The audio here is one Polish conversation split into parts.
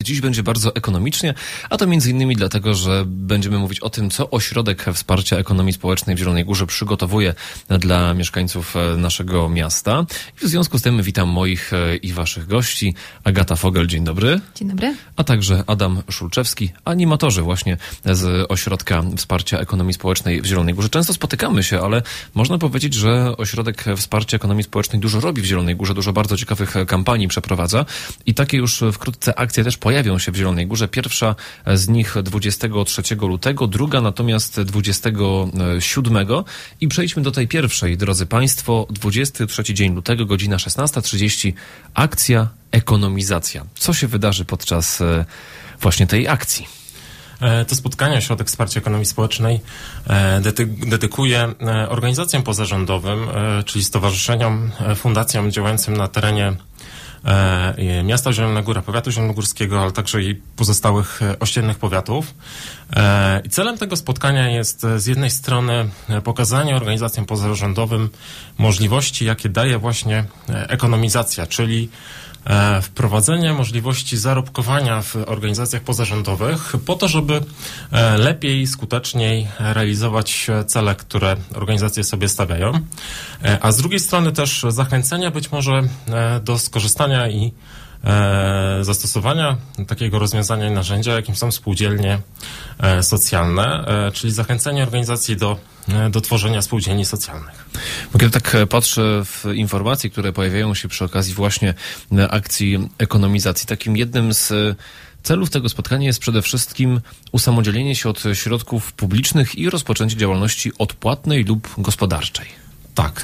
dziś będzie bardzo ekonomicznie, a to między innymi dlatego, że będziemy mówić o tym, co Ośrodek Wsparcia Ekonomii Społecznej w Zielonej Górze przygotowuje dla mieszkańców naszego miasta. I w związku z tym witam moich i waszych gości. Agata Fogel, dzień dobry. Dzień dobry. A także Adam Szulczewski, animatorzy właśnie z Ośrodka Wsparcia Ekonomii Społecznej w Zielonej Górze. Często spotykamy się, ale można powiedzieć, że Ośrodek Wsparcia Ekonomii Społecznej dużo robi w Zielonej Górze, dużo bardzo ciekawych kampanii przeprowadza i takie już wkrótce akcje też pojawią się w Zielonej Górze. Pierwsza z nich 23 lutego, druga natomiast 27. I przejdźmy do tej pierwszej, drodzy Państwo. 23 dzień lutego, godzina 16:30. Akcja Ekonomizacja. Co się wydarzy podczas właśnie tej akcji? To spotkanie Ośrodek Wsparcia Ekonomii Społecznej dedykuje organizacjom pozarządowym, czyli stowarzyszeniom, fundacjom działającym na terenie miasta Zielona Góra, powiatu zielonogórskiego, ale także i pozostałych ościennych powiatów. I celem tego spotkania jest z jednej strony pokazanie organizacjom pozarządowym możliwości, jakie daje właśnie ekonomizacja, czyli wprowadzenie możliwości zarobkowania w organizacjach pozarządowych po to, żeby lepiej, skuteczniej realizować cele, które organizacje sobie stawiają, a z drugiej strony też zachęcenia być może do skorzystania i zastosowania takiego rozwiązania i narzędzia, jakim są spółdzielnie socjalne, czyli zachęcenie organizacji do tworzenia spółdzielni socjalnych. Bo kiedy tak patrzę w informacje, które pojawiają się przy okazji właśnie akcji ekonomizacji, takim jednym z celów tego spotkania jest przede wszystkim usamodzielnienie się od środków publicznych i rozpoczęcie działalności odpłatnej lub gospodarczej. Tak.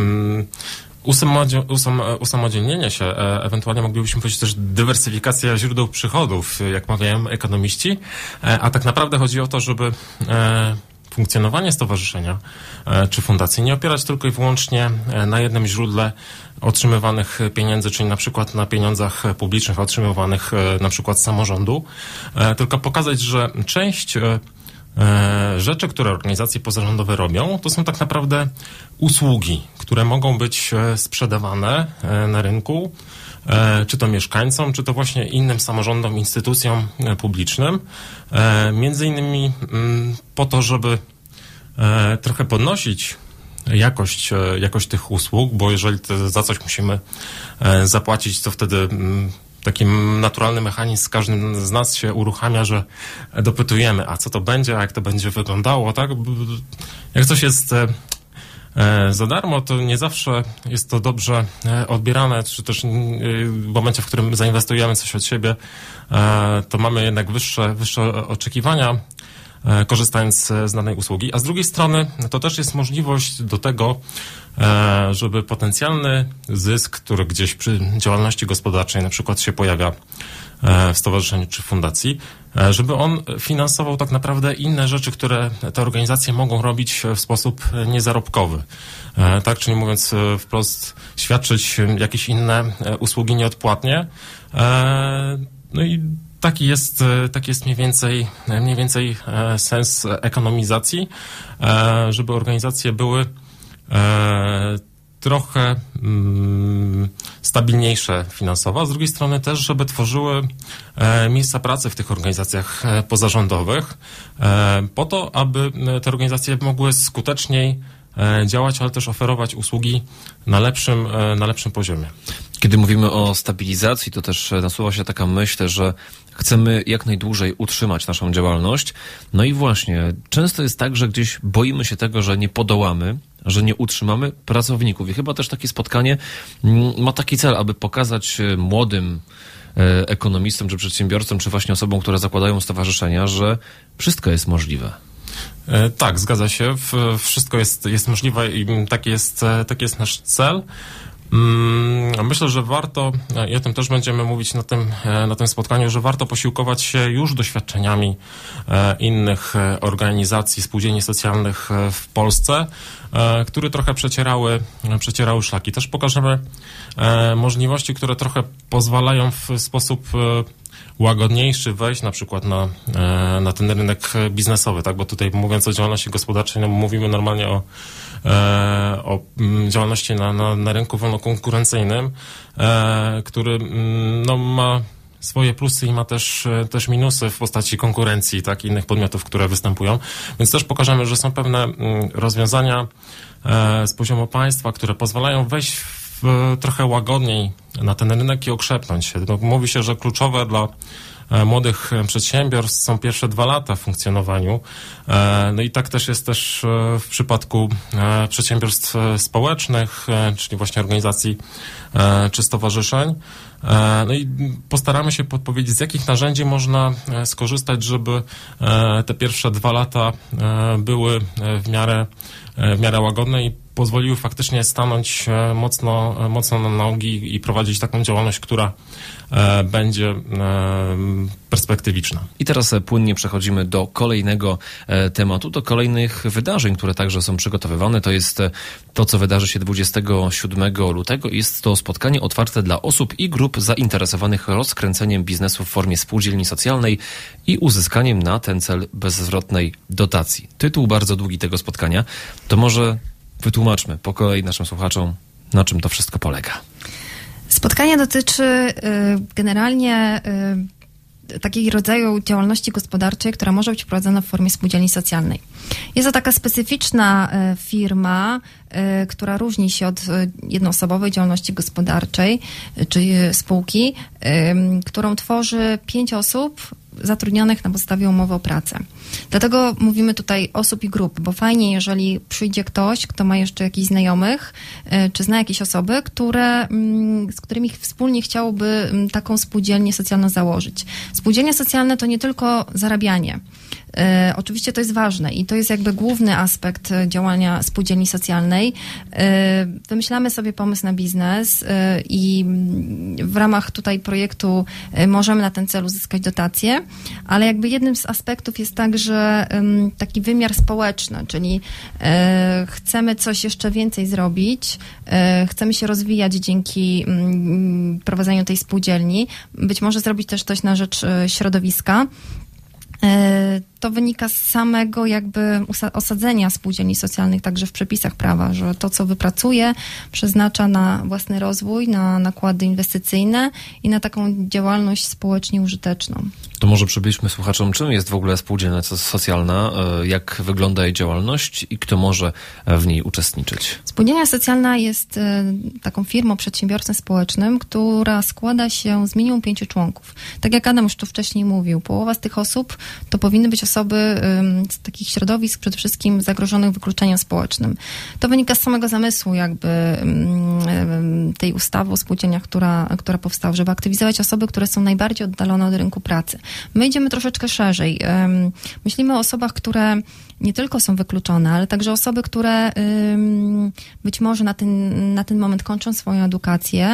Usamodzielnienie się, ewentualnie moglibyśmy powiedzieć też dywersyfikacja źródeł przychodów, jak mawiają ekonomiści, a tak naprawdę chodzi o to, żeby funkcjonowanie stowarzyszenia czy fundacji nie opierać tylko i wyłącznie na jednym źródle otrzymywanych pieniędzy, czyli na przykład na pieniądzach publicznych otrzymywanych na przykład z samorządu, tylko pokazać, że część rzeczy, które organizacje pozarządowe robią, to są tak naprawdę usługi, które mogą być sprzedawane na rynku, czy to mieszkańcom, czy to właśnie innym samorządom, instytucjom publicznym, między innymi po to, żeby trochę podnosić jakość tych usług, bo jeżeli za coś musimy zapłacić, to wtedy taki naturalny mechanizm z każdym z nas się uruchamia, że dopytujemy, a co to będzie, a jak to będzie wyglądało, tak? Jak coś jest za darmo, to nie zawsze jest to dobrze odbierane, czy też w momencie, w którym zainwestujemy coś od siebie, to mamy jednak wyższe oczekiwania, korzystając z danej usługi, a z drugiej strony to też jest możliwość do tego, żeby potencjalny zysk, który gdzieś przy działalności gospodarczej na przykład się pojawia w stowarzyszeniu czy fundacji, żeby on finansował tak naprawdę inne rzeczy, które te organizacje mogą robić w sposób niezarobkowy. Tak, czyli mówiąc wprost, świadczyć jakieś inne usługi nieodpłatnie. No i taki jest mniej więcej sens ekonomizacji, żeby organizacje były trochę stabilniejsze finansowo, a z drugiej strony też, żeby tworzyły miejsca pracy w tych organizacjach pozarządowych, po to, aby te organizacje mogły skuteczniej działać, ale też oferować usługi na lepszym poziomie. Kiedy mówimy o stabilizacji, to też nasuwa się taka myśl, że chcemy jak najdłużej utrzymać naszą działalność. No i właśnie, często jest tak, że gdzieś boimy się tego, że nie podołamy, że nie utrzymamy pracowników. I chyba też takie spotkanie ma taki cel, aby pokazać młodym ekonomistom, czy przedsiębiorcom, czy właśnie osobom, które zakładają stowarzyszenia, że wszystko jest możliwe. Tak, zgadza się. Wszystko jest możliwe i taki jest nasz cel. Myślę, że warto, i o tym też będziemy mówić na tym spotkaniu, że warto posiłkować się już doświadczeniami innych organizacji, spółdzielni socjalnych w Polsce, które trochę przecierały szlaki. Też pokażemy możliwości, które trochę pozwalają w sposób łagodniejszy wejść na przykład na ten rynek biznesowy, tak? Bo tutaj mówiąc o działalności gospodarczej, no mówimy normalnie o działalności na rynku wolnokonkurencyjnym, który no, ma swoje plusy i ma też minusy w postaci konkurencji, tak, innych podmiotów, które występują. Więc też pokażemy, że są pewne rozwiązania z poziomu państwa, które pozwalają wejść trochę łagodniej na ten rynek i okrzepnąć się. No, mówi się, że kluczowe dla młodych przedsiębiorstw są pierwsze 2 lata w funkcjonowaniu. No i tak też jest też w przypadku przedsiębiorstw społecznych, czyli właśnie organizacji czy stowarzyszeń. No i postaramy się podpowiedzieć, z jakich narzędzi można skorzystać, żeby te pierwsze 2 lata były w miarę łagodne i pozwoliły faktycznie stanąć mocno na nogi i prowadzić taką działalność, która będzie perspektywiczna. I teraz płynnie przechodzimy do kolejnego tematu, do kolejnych wydarzeń, które także są przygotowywane. To jest to, co wydarzy się 27 lutego. Jest to spotkanie otwarte dla osób i grup zainteresowanych rozkręceniem biznesu w formie spółdzielni socjalnej i uzyskaniem na ten cel bezzwrotnej dotacji. Tytuł bardzo długi tego spotkania. To może wytłumaczmy po kolei naszym słuchaczom, na czym to wszystko polega. Spotkanie dotyczy generalnie takiego rodzaju działalności gospodarczej, która może być prowadzona w formie spółdzielni socjalnej. Jest to taka specyficzna firma, która różni się od jednoosobowej działalności gospodarczej, czy spółki, którą tworzy 5 osób zatrudnionych na podstawie umowy o pracę. Dlatego mówimy tutaj osób i grup, bo fajnie, jeżeli przyjdzie ktoś, kto ma jeszcze jakichś znajomych, czy zna jakieś osoby, z którymi wspólnie chciałoby taką spółdzielnię socjalną założyć. Spółdzielnie socjalne to nie tylko zarabianie. Oczywiście to jest ważne i to jest jakby główny aspekt działania spółdzielni socjalnej. Wymyślamy sobie pomysł na biznes i w ramach tutaj projektu możemy na ten cel uzyskać dotacje, ale jakby jednym z aspektów jest także taki wymiar społeczny, czyli chcemy coś jeszcze więcej zrobić, chcemy się rozwijać dzięki prowadzeniu tej spółdzielni, być może zrobić też coś na rzecz środowiska. To wynika z samego jakby osadzenia spółdzielni socjalnych także w przepisach prawa, że to, co wypracuje, przeznacza na własny rozwój, na nakłady inwestycyjne i na taką działalność społecznie użyteczną. To może przybliżmy słuchaczom, czym jest w ogóle spółdzielnia socjalna, jak wygląda jej działalność i kto może w niej uczestniczyć? Spółdzielnia socjalna jest taką firmą, przedsiębiorstwem społecznym, która składa się z minimum 5 członków. Tak jak Adam już tu wcześniej mówił, połowa z tych osób to powinny być osoby z takich środowisk przede wszystkim zagrożonych wykluczeniem społecznym. To wynika z samego zamysłu jakby tej ustawy o spółdzielniach, która powstała, żeby aktywizować osoby, które są najbardziej oddalone od rynku pracy. My idziemy troszeczkę szerzej. Myślimy o osobach, które nie tylko są wykluczone, ale także osoby, które być może na ten moment kończą swoją edukację,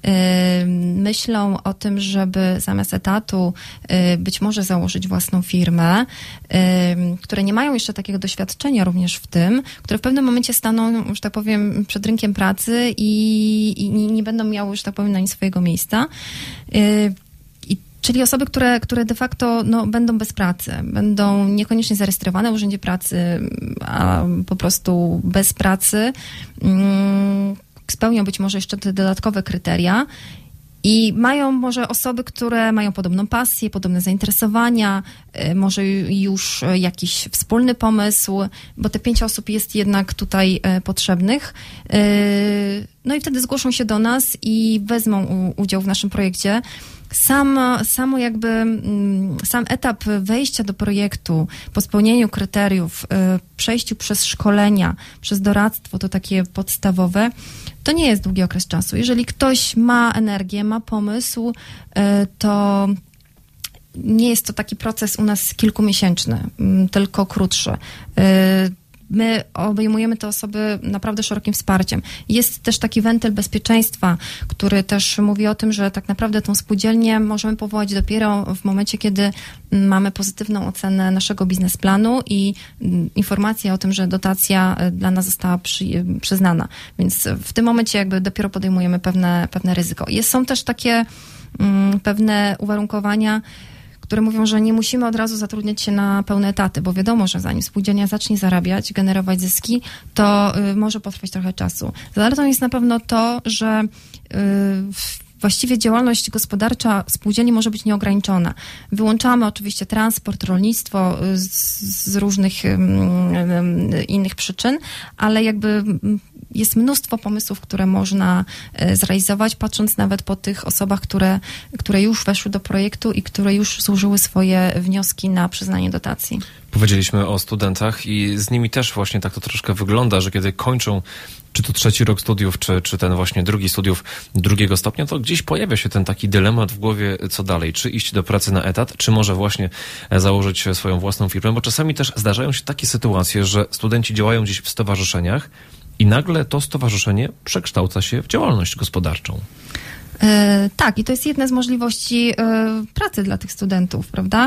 myślą o tym, żeby zamiast etatu być może założyć własną firmę, które nie mają jeszcze takiego doświadczenia również w tym, które w pewnym momencie staną, że tak powiem, przed rynkiem pracy i nie będą miały, że tak powiem, na nic swojego miejsca. Czyli osoby, które de facto będą bez pracy, będą niekoniecznie zarejestrowane w Urzędzie Pracy, a po prostu bez pracy, spełnią być może jeszcze te dodatkowe kryteria i mają może osoby, które mają podobną pasję, podobne zainteresowania, może już jakiś wspólny pomysł, bo te 5 osób jest jednak tutaj potrzebnych. No i wtedy zgłoszą się do nas i wezmą udział w naszym projekcie. Sam etap wejścia do projektu, po spełnieniu kryteriów, przejściu przez szkolenia, przez doradztwo, to takie podstawowe, to nie jest długi okres czasu. Jeżeli ktoś ma energię, ma pomysł, to nie jest to taki proces u nas kilkumiesięczny, tylko krótszy. My obejmujemy te osoby naprawdę szerokim wsparciem. Jest też taki wentyl bezpieczeństwa, który też mówi o tym, że tak naprawdę tą spółdzielnię możemy powołać dopiero w momencie, kiedy mamy pozytywną ocenę naszego biznesplanu i informację o tym, że dotacja dla nas została przyznana. Więc w tym momencie jakby dopiero podejmujemy pewne ryzyko. Są też takie pewne uwarunkowania, które mówią, że nie musimy od razu zatrudniać się na pełne etaty, bo wiadomo, że zanim spółdzielnia zacznie zarabiać, generować zyski, to może potrwać trochę czasu. Zaletą jest na pewno to, że właściwie działalność gospodarcza spółdzielni może być nieograniczona. Wyłączamy oczywiście transport, rolnictwo z różnych innych przyczyn, ale jakby jest mnóstwo pomysłów, które można zrealizować, patrząc nawet po tych osobach, które już weszły do projektu i które już złożyły swoje wnioski na przyznanie dotacji. Powiedzieliśmy o studentach i z nimi też właśnie tak to troszkę wygląda, że kiedy kończą czy to 3. rok studiów, czy ten właśnie 2. studiów 2. stopnia, to gdzieś pojawia się ten taki dylemat w głowie, co dalej, czy iść do pracy na etat, czy może właśnie założyć swoją własną firmę, bo czasami też zdarzają się takie sytuacje, że studenci działają gdzieś w stowarzyszeniach i nagle to stowarzyszenie przekształca się w działalność gospodarczą. Tak, i to jest jedna z możliwości pracy dla tych studentów, prawda?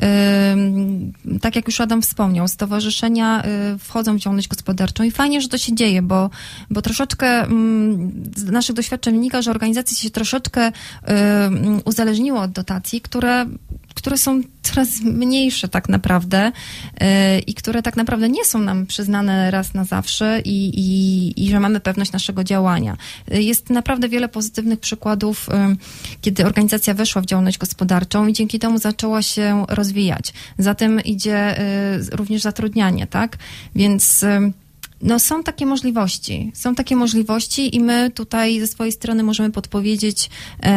Tak jak już Adam wspomniał, stowarzyszenia wchodzą w działalność gospodarczą i fajnie, że to się dzieje, bo troszeczkę z naszych doświadczeń wynika, że organizacje się troszeczkę uzależniły od dotacji, które są coraz mniejsze tak naprawdę i które tak naprawdę nie są nam przyznane raz na zawsze i że mamy pewność naszego działania. Jest naprawdę wiele pozytywnych przykładów, kiedy organizacja weszła w działalność gospodarczą i dzięki temu zaczęła się rozwijać. Za tym idzie również zatrudnianie, tak? Więc są takie możliwości i my tutaj ze swojej strony możemy podpowiedzieć,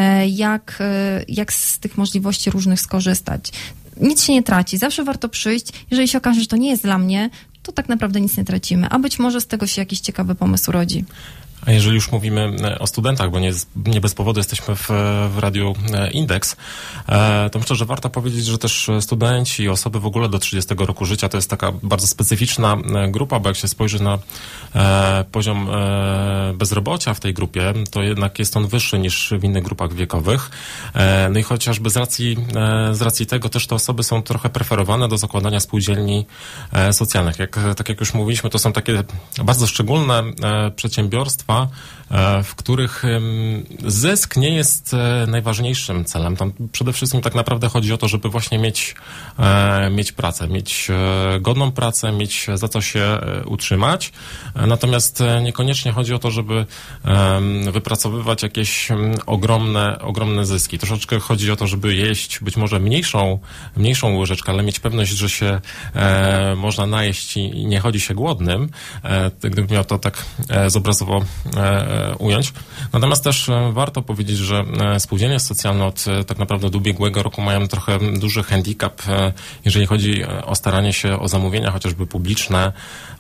jak z tych możliwości różnych skorzystać. Nic się nie traci, zawsze warto przyjść. Jeżeli się okaże, że to nie jest dla mnie, to tak naprawdę nic nie tracimy, a być może z tego się jakiś ciekawy pomysł rodzi. A jeżeli już mówimy o studentach, bo nie bez powodu jesteśmy w Radiu Indeks, to myślę, że warto powiedzieć, że też studenci i osoby w ogóle do 30 roku życia to jest taka bardzo specyficzna grupa, bo jak się spojrzy na poziom bezrobocia w tej grupie, to jednak jest on wyższy niż w innych grupach wiekowych. No i chociażby z racji tego też te osoby są trochę preferowane do zakładania spółdzielni socjalnych. Tak jak już mówiliśmy, to są takie bardzo szczególne przedsiębiorstwa, w których zysk nie jest najważniejszym celem. Tam przede wszystkim tak naprawdę chodzi o to, żeby właśnie mieć pracę, mieć godną pracę, mieć za co się utrzymać. Natomiast niekoniecznie chodzi o to, żeby wypracowywać jakieś ogromne zyski. Troszeczkę chodzi o to, żeby jeść być może mniejszą łyżeczkę, ale mieć pewność, że się można najeść i nie chodzi się głodnym. Gdybym miał to tak zobrazowo ująć. Natomiast też warto powiedzieć, że spółdzielnie socjalne od tak naprawdę do ubiegłego roku mają trochę duży handicap, jeżeli chodzi o staranie się o zamówienia chociażby publiczne,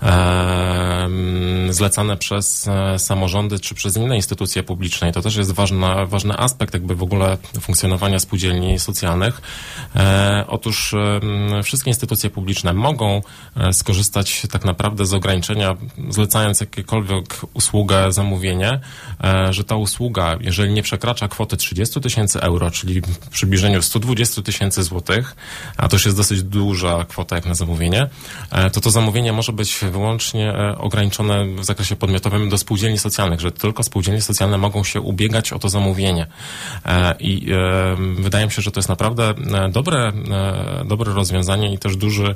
zlecane przez samorządy czy przez inne instytucje publiczne. I to też jest ważny aspekt jakby w ogóle funkcjonowania spółdzielni socjalnych. Otóż wszystkie instytucje publiczne mogą skorzystać tak naprawdę z ograniczenia, zlecając jakiekolwiek usługę, zamówienie, że ta usługa, jeżeli nie przekracza kwoty 30 000 euro, czyli w przybliżeniu 120 000 złotych, a to już jest dosyć duża kwota jak na zamówienie, to zamówienie może być wyłącznie ograniczone w zakresie podmiotowym do spółdzielni socjalnych, że tylko spółdzielnie socjalne mogą się ubiegać o to zamówienie. I wydaje mi się, że to jest naprawdę dobre rozwiązanie i też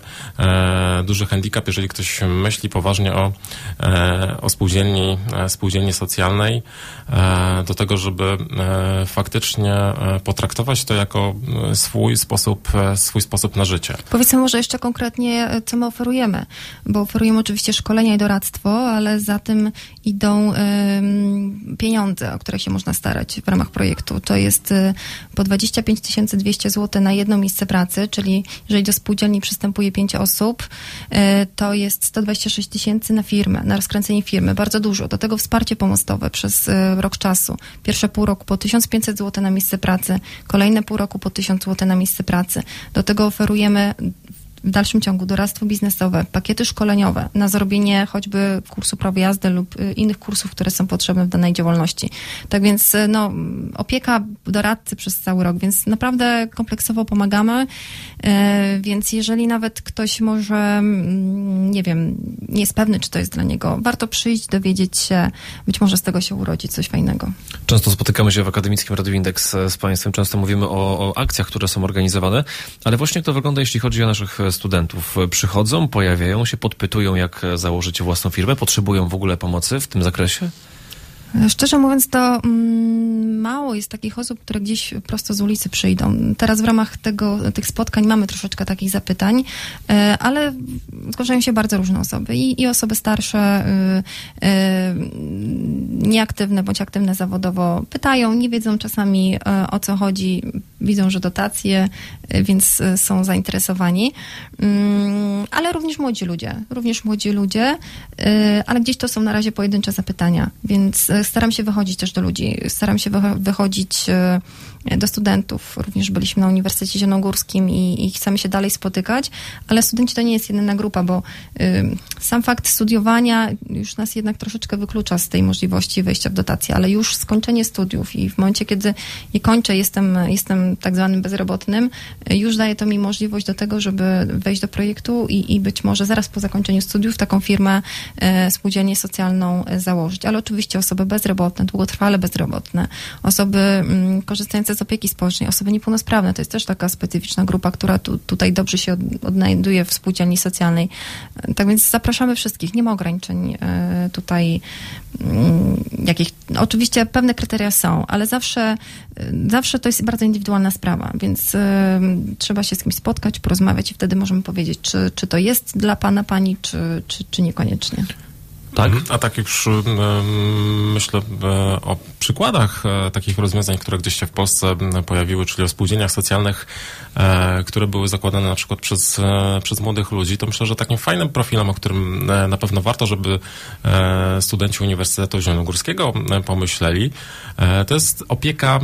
duży handicap, jeżeli ktoś myśli poważnie o spółdzielni socjalnej, do tego, żeby faktycznie potraktować to jako swój sposób na życie. Powiedzmy może jeszcze konkretnie, co my oferujemy, bo oferujemy oczywiście szkolenia i doradztwo, ale za tym idą pieniądze, o które się można starać w ramach projektu. To jest po 25 200 zł na jedno miejsce pracy, czyli jeżeli do spółdzielni przystępuje 5 osób, to jest 126 000 na firmę, na rozkręcenie firmy. Bardzo dużo. Do tego wsparcie pomostowe przez rok czasu. Pierwsze pół roku po 1500 zł na miejsce pracy, kolejne pół roku po 1000 zł na miejsce pracy. Do tego oferujemy w dalszym ciągu doradztwo biznesowe, pakiety szkoleniowe na zrobienie choćby kursu prawa jazdy lub innych kursów, które są potrzebne w danej działalności. Tak więc opieka doradcy przez cały rok, więc naprawdę kompleksowo pomagamy, więc jeżeli nawet ktoś może, nie wiem, nie jest pewny, czy to jest dla niego, warto przyjść, dowiedzieć się, być może z tego się urodzi coś fajnego. Często spotykamy się w Akademickim Radiu Indeks z Państwem, często mówimy o akcjach, które są organizowane, ale właśnie jak to wygląda, jeśli chodzi o naszych studentów? Przychodzą, pojawiają się, podpytują, jak założyć własną firmę, potrzebują w ogóle pomocy w tym zakresie? Szczerze mówiąc, to mało jest takich osób, które gdzieś prosto z ulicy przyjdą. Teraz w ramach tych spotkań mamy troszeczkę takich zapytań, ale zgłaszają się bardzo różne osoby. I osoby starsze, nieaktywne bądź aktywne zawodowo pytają, nie wiedzą czasami o co chodzi, widzą, że dotacje, więc są zainteresowani. Ale również młodzi ludzie, ale gdzieś to są na razie pojedyncze zapytania, więc staram się wychodzić też do ludzi, staram się wychodzić do studentów. Również byliśmy na Uniwersytecie Zielonogórskim i chcemy się dalej spotykać, ale studenci to nie jest jedyna grupa, bo sam fakt studiowania już nas jednak troszeczkę wyklucza z tej możliwości wejścia w dotacje, ale już skończenie studiów i w momencie, kiedy je kończę, jestem tak zwanym bezrobotnym, już daje to mi możliwość do tego, żeby wejść do projektu i być może zaraz po zakończeniu studiów taką firmę, spółdzielnię socjalną założyć. Ale oczywiście osoby bezrobotne, długotrwale bezrobotne, osoby korzystające z opieki społecznej, osoby niepełnosprawne, to jest też taka specyficzna grupa, która tutaj dobrze się odnajduje w spółdzielni socjalnej. Tak więc zapraszamy wszystkich, nie ma ograniczeń tutaj jakich, oczywiście pewne kryteria są, ale zawsze to jest bardzo indywidualna sprawa, więc trzeba się z kimś spotkać, porozmawiać i wtedy możemy powiedzieć, czy to jest dla pana, pani, czy niekoniecznie. Tak? A tak już myślę o przykładach takich rozwiązań, które gdzieś się w Polsce pojawiły, czyli o spółdzielniach socjalnych, które były zakładane na przykład przez młodych ludzi, to myślę, że takim fajnym profilem, o którym na pewno warto, żeby studenci Uniwersytetu Zielonogórskiego pomyśleli, to jest opieka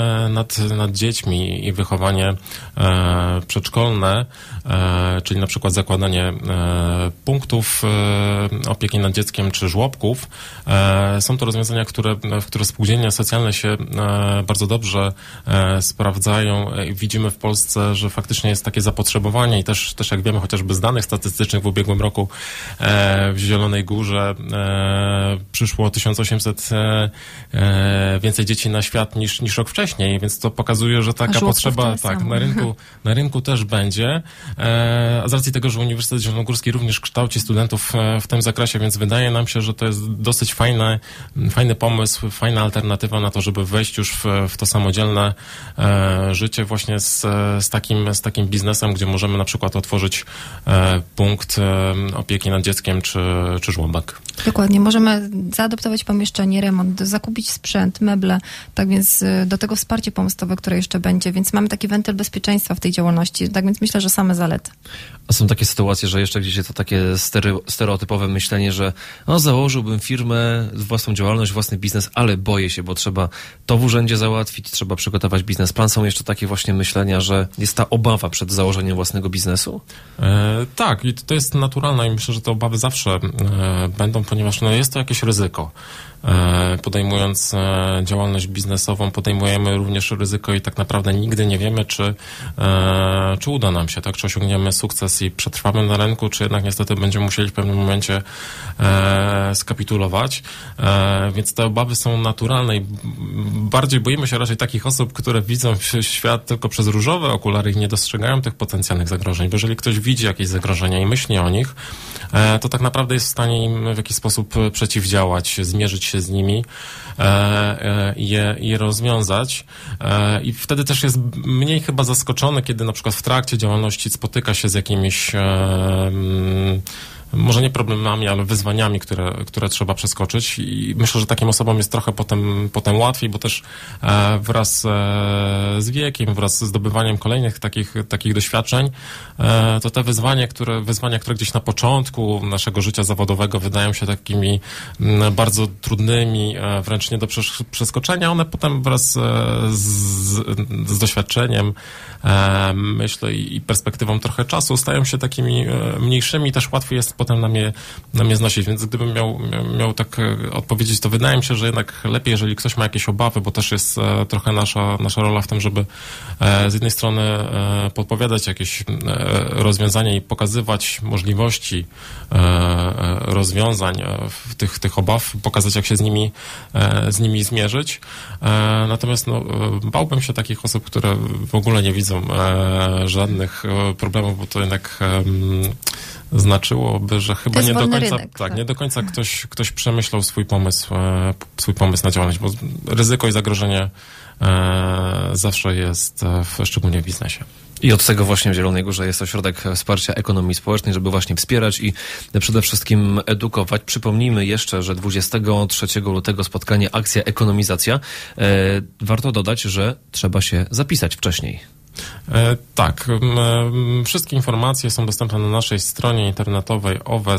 nad dziećmi i wychowanie przedszkolne, czyli na przykład zakładanie punktów opieki nad dzieckiem czy żłobków. Są to rozwiązania, w które spółdzielnie socjalne się bardzo dobrze sprawdzają. Widzimy w Polsce, że faktycznie jest takie zapotrzebowanie i też jak wiemy chociażby z danych statystycznych w ubiegłym roku w Zielonej Górze przyszło 1800 więcej dzieci na świat niż rok wcześniej, więc to pokazuje, że taka potrzeba na rynku też będzie. A z racji tego, że Uniwersytet Zielonogórski również kształci studentów w tym zakresie, więc wydaje nam się, że to jest dosyć fajny pomysł, fajna alternatywa na to, żeby wejść już w to samodzielne życie właśnie z takim biznesem, gdzie możemy na przykład otworzyć punkt opieki nad dzieckiem czy żłobek. Dokładnie. Możemy zaadoptować pomieszczenie, remont, zakupić sprzęt, meble, tak więc do tego wsparcie pomostowe, które jeszcze będzie, więc mamy taki wentyl bezpieczeństwa w tej działalności, tak więc myślę, że same zalety. A są takie sytuacje, że jeszcze gdzieś jest to takie stereotypowe myślenie, że założyłbym firmę, własną działalność, własny biznes, ale boję się, bo trzeba to w urzędzie załatwić, trzeba przygotować biznesplan. Są jeszcze takie właśnie myślenia, że jest ta obawa przed założeniem własnego biznesu? Tak, i to jest naturalne i myślę, że te obawy zawsze będą, ponieważ jest to jakieś ryzyko. Podejmując działalność biznesową, podejmujemy również ryzyko i tak naprawdę nigdy nie wiemy, czy uda nam się, tak? Czy osiągniemy sukces i przetrwamy na rynku, czy jednak niestety będziemy musieli w pewnym momencie skapitulować. Więc te obawy są naturalne i bardziej boimy się raczej takich osób, które widzą świat tylko przez różowe okulary i nie dostrzegają tych potencjalnych zagrożeń. Bo jeżeli ktoś widzi jakieś zagrożenia i myśli o nich, to tak naprawdę jest w stanie im w jakiś sposób przeciwdziałać, zmierzyć się z nimi i je rozwiązać. I wtedy też jest mniej chyba zaskoczony, kiedy na przykład w trakcie działalności spotyka się z jakimiś może nie problemami, ale wyzwaniami, które trzeba przeskoczyć i myślę, że takim osobom jest trochę potem łatwiej, bo też wraz z wiekiem, wraz z zdobywaniem kolejnych takich doświadczeń, to te wyzwania, które gdzieś na początku naszego życia zawodowego wydają się takimi bardzo trudnymi, wręcz nie do przeskoczenia, one potem wraz z doświadczeniem, myślę, i perspektywą trochę czasu stają się takimi mniejszymi, też łatwiej jest potem na mnie znosić, więc gdybym miał tak odpowiedzieć, to wydaje mi się, że jednak lepiej, jeżeli ktoś ma jakieś obawy, bo też jest trochę nasza rola w tym, żeby z jednej strony podpowiadać jakieś rozwiązania i pokazywać możliwości rozwiązań tych obaw, pokazać, jak się z nimi zmierzyć. Natomiast bałbym się takich osób, które w ogóle nie widzą żadnych problemów, bo to jednak znaczyłoby, że chyba nie do końca, rynek, tak, nie do końca ktoś przemyślał swój pomysł na działalność, bo ryzyko i zagrożenie zawsze jest, szczególnie w biznesie. I od tego właśnie w Zielonej Górze jest Ośrodek Wsparcia Ekonomii Społecznej, żeby właśnie wspierać i przede wszystkim edukować. Przypomnijmy jeszcze, że 23 lutego spotkanie Akcja Ekonomizacja. Warto dodać, że trzeba się zapisać wcześniej. Tak. Wszystkie informacje są dostępne na naszej stronie internetowej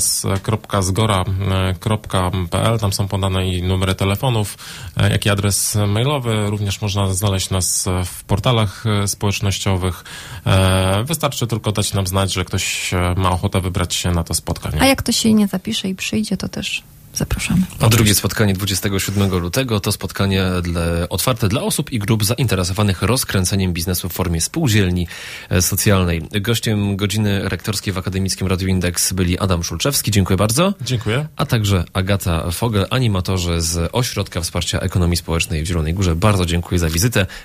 owes.zgora.pl. Tam są podane i numery telefonów, jak i adres mailowy. Również można znaleźć nas w portalach społecznościowych. Wystarczy tylko dać nam znać, że ktoś ma ochotę wybrać się na to spotkanie. A jak ktoś się nie zapisze i przyjdzie, to też zapraszamy. A drugie spotkanie 27 lutego to spotkanie otwarte dla osób i grup zainteresowanych rozkręceniem biznesu w formie spółdzielni socjalnej. Gościem godziny rektorskiej w Akademickim Radiu Indeks byli Adam Szulczewski. Dziękuję bardzo. Dziękuję. A także Agata Fogel, animatorzy z Ośrodka Wsparcia Ekonomii Społecznej w Zielonej Górze. Bardzo dziękuję za wizytę.